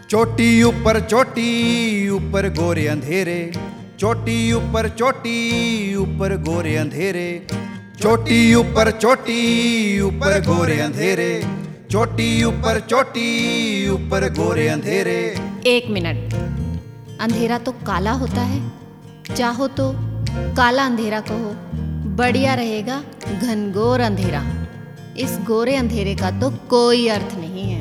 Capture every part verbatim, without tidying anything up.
चोटी ऊपर चोटी ऊपर गोरे अंधेरे, चोटी ऊपर चोटी ऊपर गोरे अंधेरे, चोटी ऊपर चोटी ऊपर गोरे अंधेरे, चोटी ऊपर चोटी ऊपर गोरे अंधेरे। एक मिनट, अंधेरा तो काला होता है, चाहो तो काला अंधेरा कहो, बढ़िया रहेगा घनघोर अंधेरा। इस गोरे अंधेरे का तो कोई अर्थ नहीं है।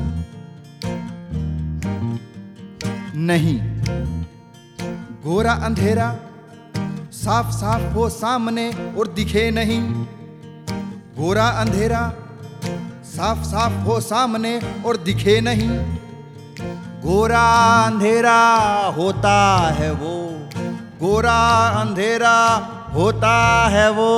नहीं, गोरा अंधेरा साफ साफ हो सामने और दिखे नहीं। गोरा अंधेरा साफ साफ हो सामने और दिखे नहीं। गोरा अंधेरा होता है वो, गोरा अंधेरा होता है वो।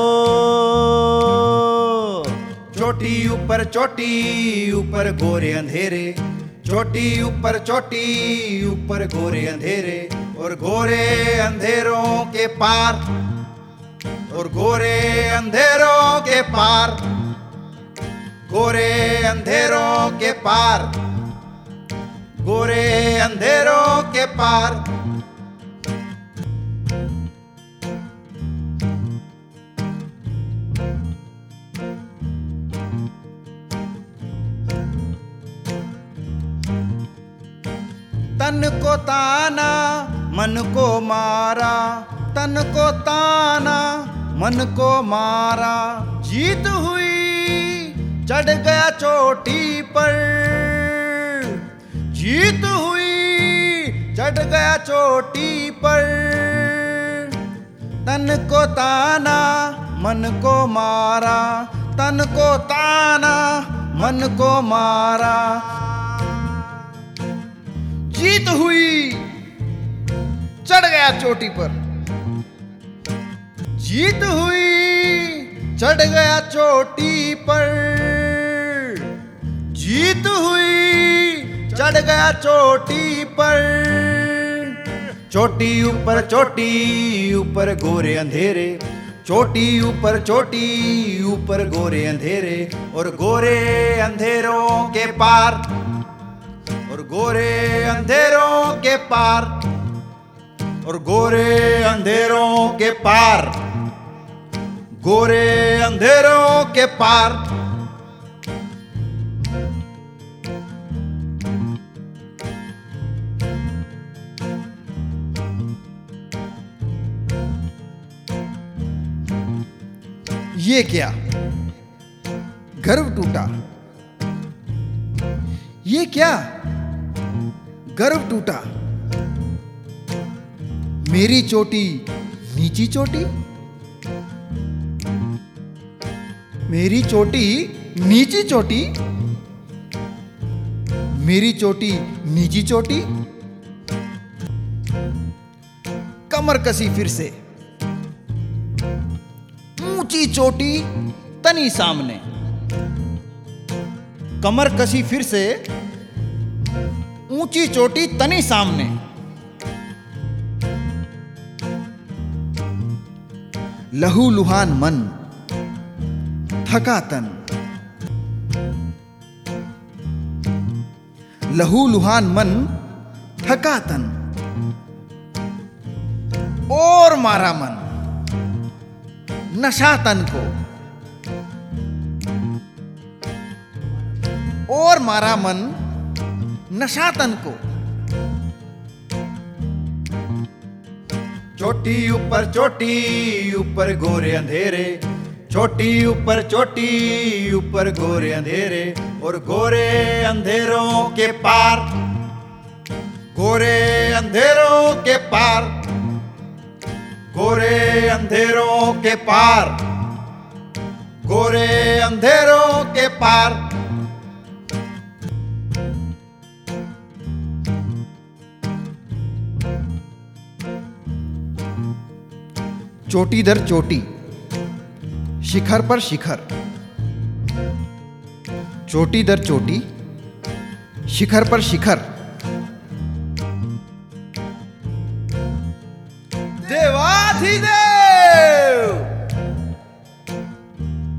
चोटी ऊपर चोटी ऊपर गोरे अंधेरे, चोटी ऊपर चोटी ऊपर गोरे अंधेरे, और गोरे अंधेरों के पार, और गोरे अंधेरों के पार, गोरे अंधेरों के पार, गोरे अंधेरों के पार। तन को ताना मन को मारा, तन को ताना मन को मारा, जीत हुई चढ़ गया चोटी पर, जीत हुई चढ़ गया चोटी पर। तन को ताना मन को मारा, तन को ताना मन को मारा, जीत हुई चढ़ गया चोटी पर, जीत हुई चढ़ गया चोटी पर, जीत हुई चढ़ गया चोटी पर। चोटी ऊपर चोटी ऊपर गोरे अंधेरे, चोटी ऊपर चोटी ऊपर गोरे अंधेरे, और गोरे अंधेरों के पार, और गोरे अंधेरों के पार, और गोरे अंधेरों के पार, गोरे अंधेरों के पार। ये क्या गर्व टूटा, ये क्या गर्व टूटा। मेरी चोटी नीची चोटी, मेरी चोटी नीची चोटी, मेरी चोटी नीची चोटी। कमर कसी फिर से, ऊंची चोटी तनी सामने। कमर कसी फिर से, ऊंची चोटी तनी सामने। लहू लुहान मन थका तन, लहू लुहान मन थका तन, और मारा मन नशा तन को, और मारा मन नशा तन को। चोटी ऊपर चोटी ऊपर गोरे अंधेरे, चोटी ऊपर चोटी ऊपर गोरे अंधेरे, और गोरे अंधेरों के पार, गोरे अंधेरों के पार, गोरे अंधेरों के पार, गोरे अंधेरों के पार। चोटी दर चोटी, शिखर पर शिखर, चोटी दर चोटी, शिखर पर शिखर। देवाधिदेव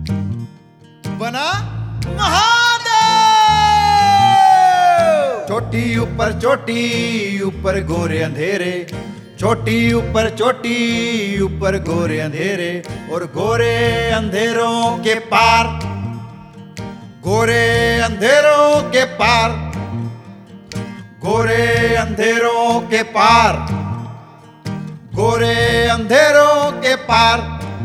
बना महादेव। चोटी ऊपर चोटी ऊपर गोरे अंधेरे, चोटी ऊपर चोटी ऊपर गोरे अंधेरे, और गोरे अंधेरों के पार, गोरे अंधेरों के पार, गोरे अंधेरों के पार, गोरे अंधेरों के पार।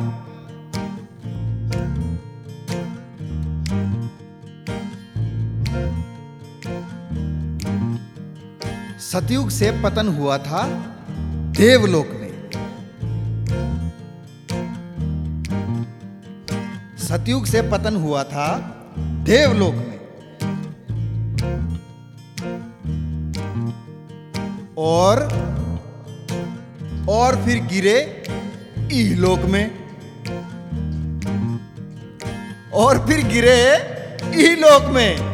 सतयुग से पतन हुआ था देवलोक में, सतयुग से पतन हुआ था देवलोक में, और और फिर गिरे इहलोक में, और फिर गिरे इहलोक में।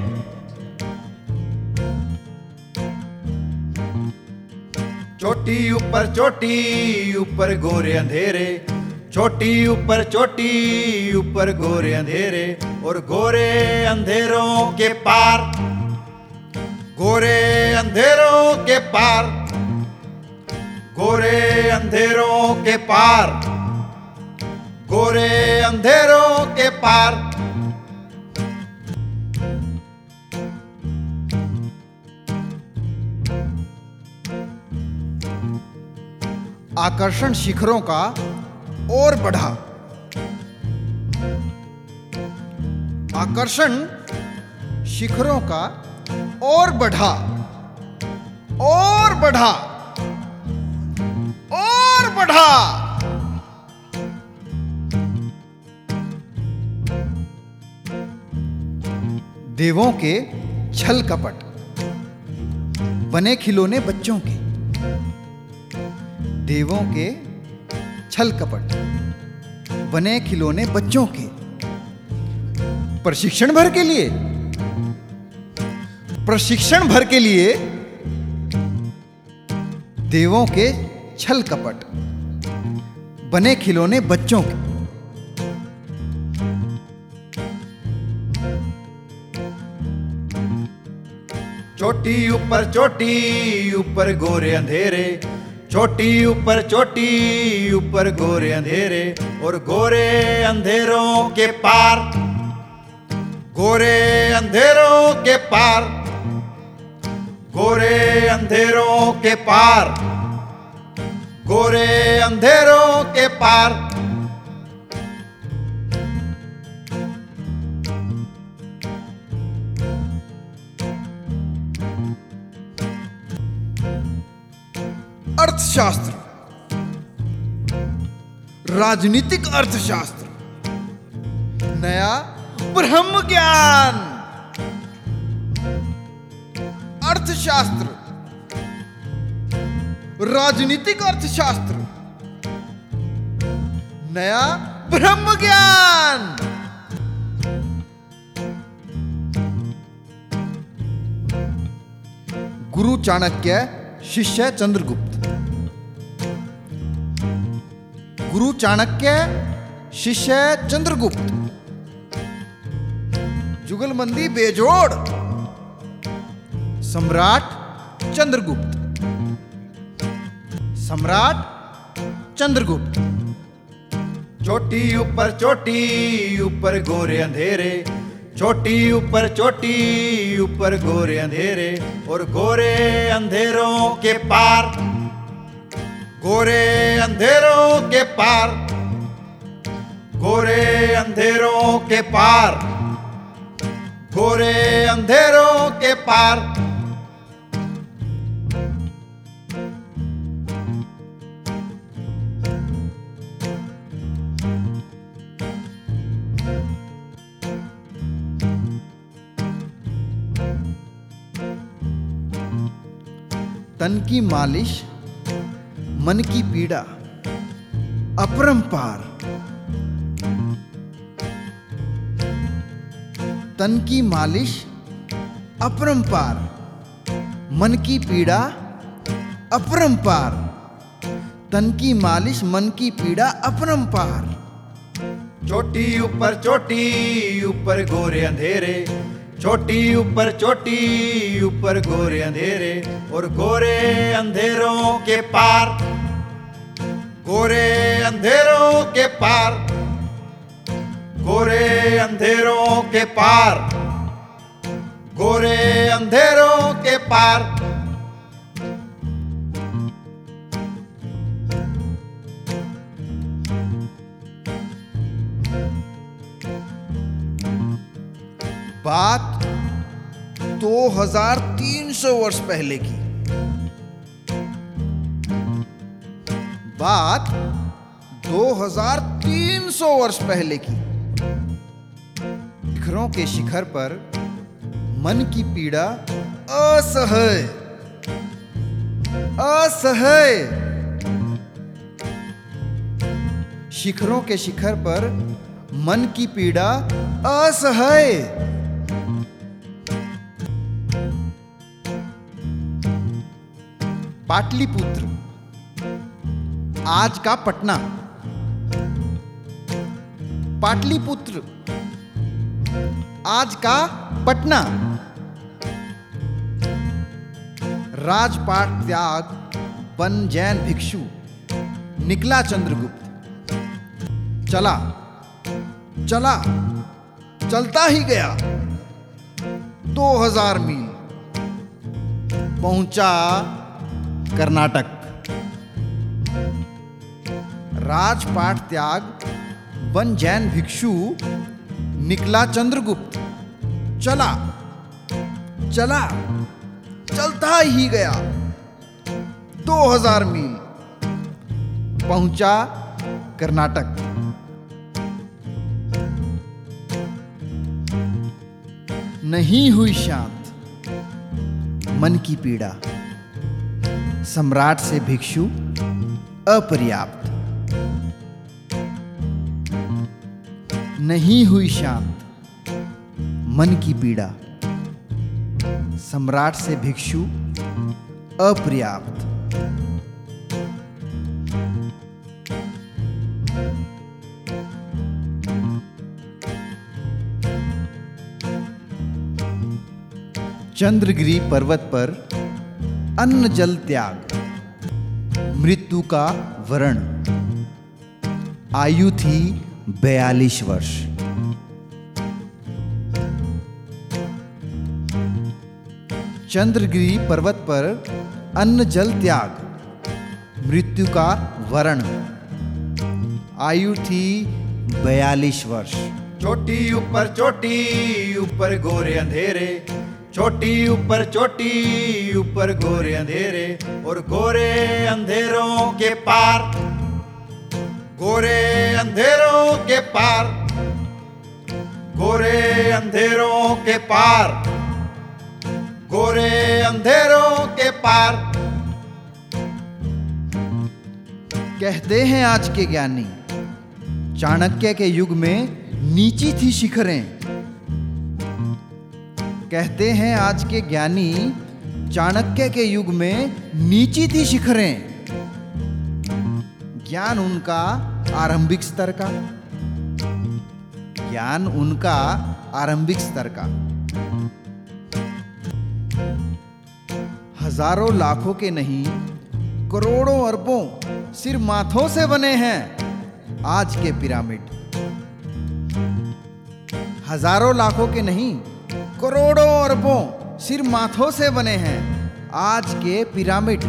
चोटी ऊपर चोटी ऊपर गोरे अंधेरे, चोटी ऊपर चोटी ऊपर गोरे अंधेरे, और गोरे अंधेरों के पार, गोरे अंधेरों के पार, गोरे अंधेरों के पार, गोरे अंधेरों के पार। आकर्षण शिखरों का और बढ़ा, आकर्षण शिखरों का और बढ़ा, और बढ़ा, और बढ़ा। देवों के छल कपट, बने खिलौने बच्चों के, देवों के छल कपट, बने खिलौने बच्चों के, प्रशिक्षण भर के लिए, प्रशिक्षण भर के लिए देवों के छल कपट, बने खिलौने बच्चों के। चोटी ऊपर चोटी ऊपर गोरे अंधेरे, चोटी ऊपर चोटी ऊपर गोरे अंधेरे, और गोरे अंधेरों के पार, गोरे अंधेरों के पार, गोरे अंधेरों के पार, गोरे अंधेरों के पार। अर्थशास्त्र, राजनीतिक अर्थशास्त्र, नया ब्रह्म ज्ञान। अर्थशास्त्र, राजनीतिक अर्थशास्त्र, नया ब्रह्म ज्ञान। गुरु चाणक्य, शिष्य चंद्रगुप्त। गुरु चाणक्य, शिष्य चंद्रगुप्त। जुगलबंदी बेजोड़, सम्राट चंद्रगुप्त, सम्राट चंद्रगुप्त। चोटी ऊपर चोटी ऊपर गोरे अंधेरे, चोटी ऊपर चोटी ऊपर गोरे अंधेरे, और गोरे अंधेरों के पार, गोरे अंधेरों के पार, गोरे अंधेरों के पार, गोरे अंधेरों के पार। तन की मालिश, मन की पीड़ा अपरंपार। तन की मालिश अपरंपार, मन की पीड़ा अपरंपार। तन की मालिश, मन की पीड़ा अपरंपार। चोटी ऊपर चोटी ऊपर गोरे अंधेरे, चोटी ऊपर चोटी ऊपर गोरे अंधेरे और गोरे अंधेरों के पार, गोरे अंधेरों के पार, गोरे अंधेरों के पार, गोरे अंधेरों के पार। बात दो हजार तीन सौ वर्ष पहले की। बात दो हजार तीन सौ वर्ष पहले की। शिखरों के शिखर पर मन की पीड़ा असह्य असह्य। शिखरों के शिखर पर मन की पीड़ा असह्य। पाटलिपुत्र आज का पटना। पाटलिपुत्र आज का पटना। राजपाट त्याग बन जैन भिक्षु निकला चंद्रगुप्त। चला चला चलता ही गया दो हजार मील, पहुंचा कर्नाटक। राजपाट त्याग बन जैन भिक्षु निकला चंद्रगुप्त। चला चला चलता ही गया दो हजार मील, पहुंचा कर्नाटक। नहीं हुई शांत मन की पीड़ा, सम्राट से भिक्षु अपर्याप्त। नहीं हुई शांत मन की पीड़ा, सम्राट से भिक्षु अपर्याप्त। चंद्रगिरी पर्वत पर अन्न जल त्याग, मृत्यु का वरण। आयु थी बयालीस वर्ष। चंद्रगिरी पर्वत पर अन्न जल त्याग, मृत्यु का वरण। आयु थी बयालीस वर्ष। चोटी ऊपर चोटी ऊपर गोरे अंधेरे, चोटी ऊपर चोटी ऊपर गोरे अंधेरे और गोरे अंधेरों के पार, गोरे अंधेरों के पार, गोरे अंधेरों के पार, गोरे अंधेरों के पार। कहते हैं आज के ज्ञानी, चाणक्य के युग में नीची थी शिखरें। कहते हैं आज के ज्ञानी, चाणक्य के युग में नीची थी शिखरें। ज्ञान उनका आरंभिक स्तर का, ज्ञान उनका आरंभिक स्तर का। हजारों लाखों के नहीं, करोड़ों अरबों सिर माथों से बने हैं आज के पिरामिड। हजारों लाखों के नहीं, करोड़ों अरबों सिर माथों से बने हैं आज के पिरामिड।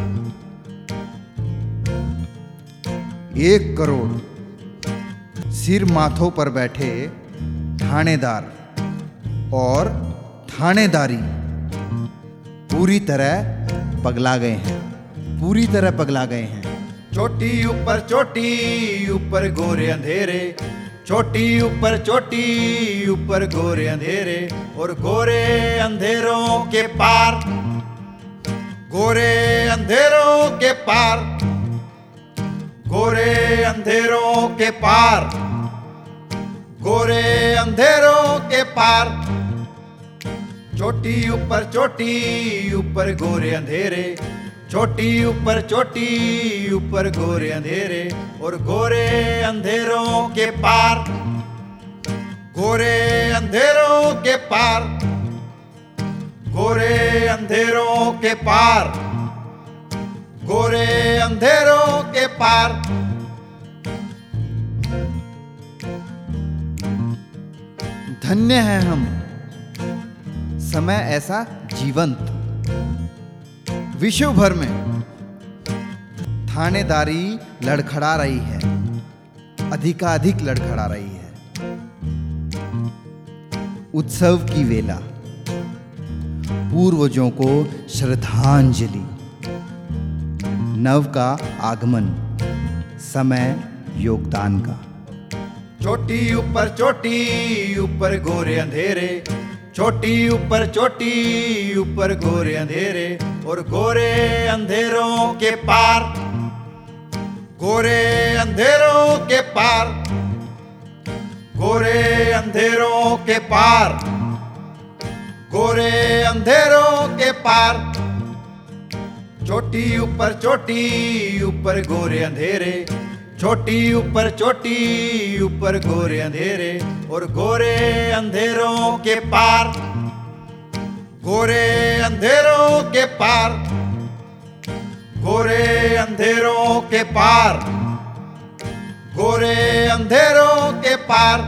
एक करोड़ सिर माथों पर बैठे थानेदार और थानेदारी पूरी तरह पगला गए हैं, पूरी तरह पगला गए हैं। चोटी ऊपर चोटी ऊपर गोरे अंधेरे, चोटी ऊपर चोटी ऊपर गोरे अंधेरे और गोरे अंधेरों के पार, गोरे अंधेरों के पार, गोरे अंधेरों के पार, गोरे अंधेरों के पार। चोटी ऊपर चोटी ऊपर गोरे अंधेरे, चोटी ऊपर चोटी ऊपर गोरे अंधेरे और गोरे अंधेरों के पार, गोरे अंधेरों के पार, अंधेरों के पार, गोरे अंधेरों के पार। धन्य है हम, समय ऐसा जीवंत। विश्व भर में थानेदारी लड़खड़ा रही है, अधिकाधिक लड़खड़ा रही है। उत्सव की वेला, पूर्वजों को श्रद्धांजलि, नव का आगमन, समय योगदान का। चोटी ऊपर चोटी ऊपर गोरे अंधेरे, चोटी ऊपर चोटी ऊपर गोरे अंधेरे, और गोरे अंधेरों के पार, गोरे अंधेरों के पार, गोरे अंधेरों के पार, गोरे अंधेरों के पार। चोटी ऊपर चोटी ऊपर गोरे अंधेरे, चोटी ऊपर चोटी ऊपर गोरे अंधेरे, और गोरे अंधेरों के पार, गोरे अंधेरों के पार, गोरे अंधेरों के पार, गोरे अंधेरों के पार।